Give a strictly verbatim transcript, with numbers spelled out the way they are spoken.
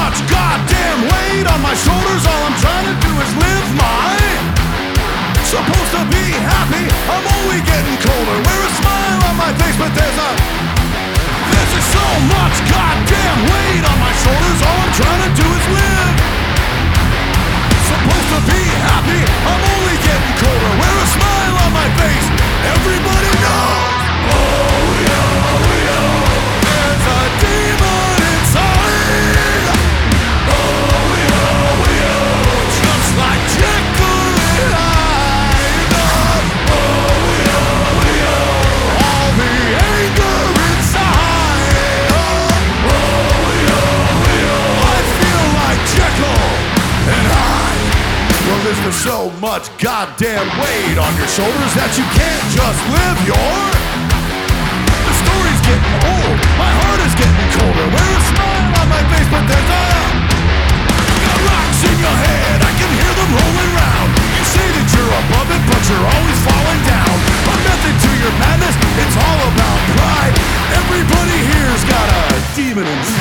much goddamn weight on my shoulders. All I'm trying to do is live my supposed to be happy, I'm only getting colder. Wear a smile on my face, but there's a There's just so much goddamn weight on my shoulders. All I'm trying to do is live. Supposed to be happy, I'm only getting colder. Wear a smile on my face, everybody knows. Oh yo, yo, there's a demon inside. Oh yo, yo, just like Jekyll and Hyde. Oh yo, yo, all the anger inside. Oh yo, yo, I feel like Jekyll and Hyde. Well, is there so much goddamn weight on your shoulders that you can't just live your The story's getting old, my heart is getting colder. Wear a smile on my face, but there's a Got rocks in your head, I can hear them rolling round. You say that you're above it, but you're always falling down. A method to your madness, it's all about pride. Everybody here's got a demon inside.